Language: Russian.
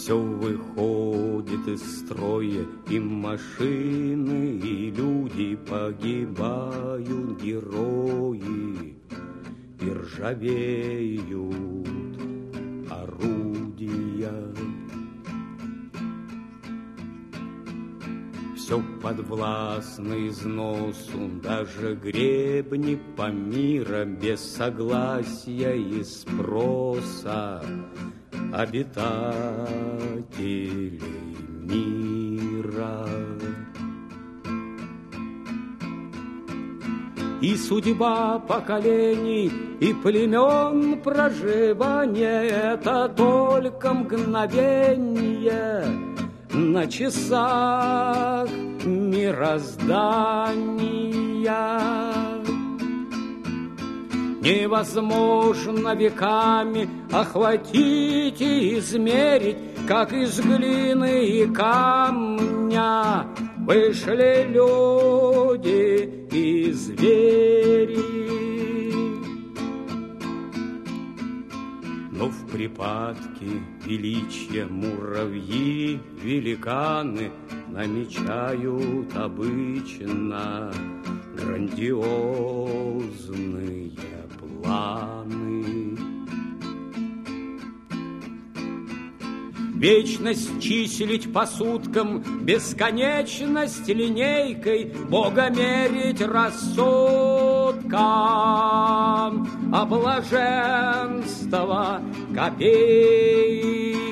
Все выходит из строя, и машины, и люди погибают, герои, и ржавеют орудия. Все подвластно износу, даже гребни Памира без согласия и спроса обитателей мира. И судьба поколений и племен проживания — это только мгновение на часах мироздания. Невозможно веками охватить и измерить, как из глины и камня вышли люди и звери. Но в припадке величия муравьи, великаны намечают обычно грандиозные планы. Вечность числить по суткам, бесконечность линейкой, Бога мерить рассудком, а блаженство копейкой.